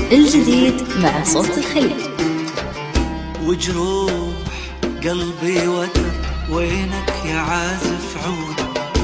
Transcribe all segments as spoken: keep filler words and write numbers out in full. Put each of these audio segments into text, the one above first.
الجديد مع صوت الخليج. وجروح قلبي وتر وينك يا عازف عود،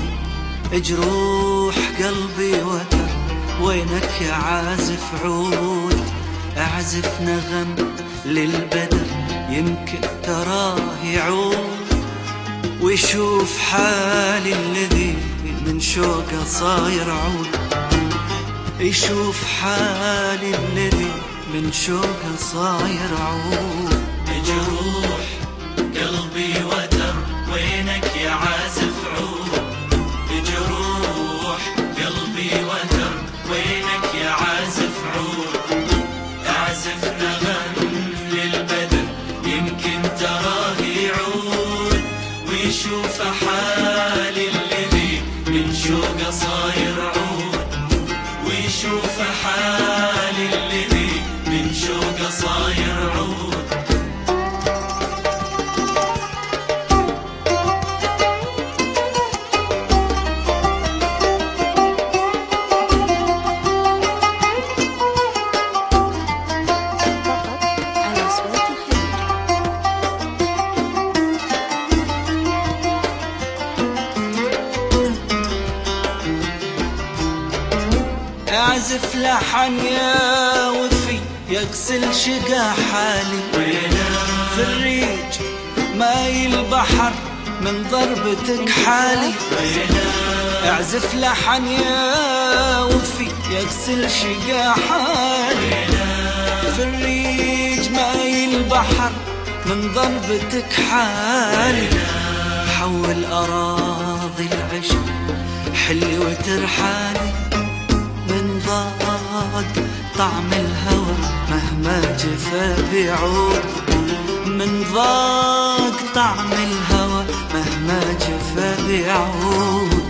جروح قلبي وتر وينك يا عازف عود، أعزف نغم للبدر يمكن تراه يعود، ويشوف حالي الذي من شوقه صاير عود، يشوف حالي الذي من شوقه صاير عود. جروح قلبي وتر وينك يا عازف عود، جروح قلبي وتر وينك يا عازف عود، أعزف نغم للبدر يمكن تراه يعود، ويشوف حالي الذي من شوقه صاير عود، ويشوف حالي الذي من شوقه صاير عود. أعزف لحن يا وفي يغسل شقا حالي، في الريج ماي البحر من ضربتك حالي، أعزف لحن يا وفي يغسل شقا حالي، في الريج ماي البحر من ضربتك حالي، حول أراضي العشق حلي وترحالي، من ضاق طعم الهوى مهما جفا بيعود، من ضاق طعم الهوى مهما جفا بيعود.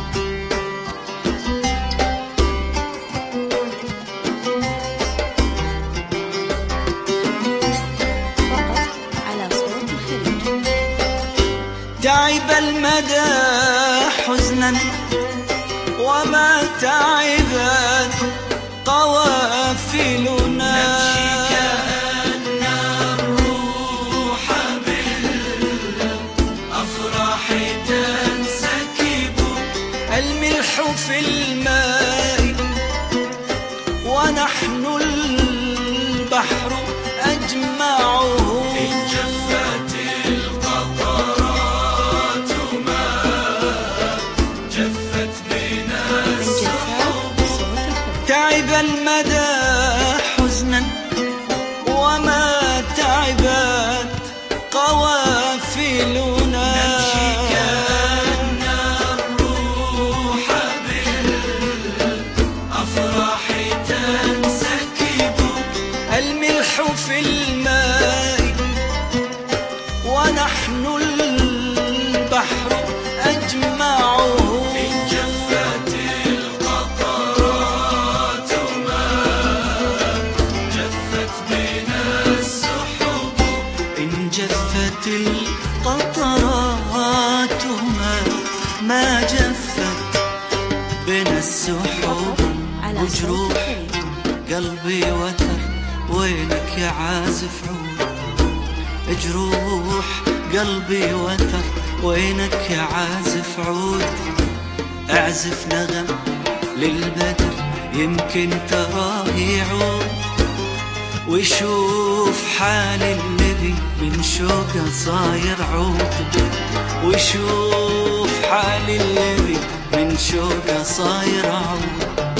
تعب المدى حزنا وما تعبت قوافلنا، نمشي كأن الروح بالأفراح تنسكب، الملح في الماء ونحن البحر أجمعه، إن جفت القطرات ما جفت بنا السحب. تعب المدى حزنا وما تعبت قوافلنا، نمشي كأن الروح بالأفراح تنسكب، الملح في الماء ونحن البحر أجمعه، إن جفت القطرات ما جفت بنا السحب، إن جفت القطرات ما ما جفت بنا السحب. وجروح قلبي وتر وينك يا عازف عود، جروح قلبي وتر وينك يا عازف عود، أعزف نغم للبدر يمكن تراه يعود، ويشوف حالي الذي من شوقه صاير عود، ويشوف حالي الذي من شوقه صاير عود.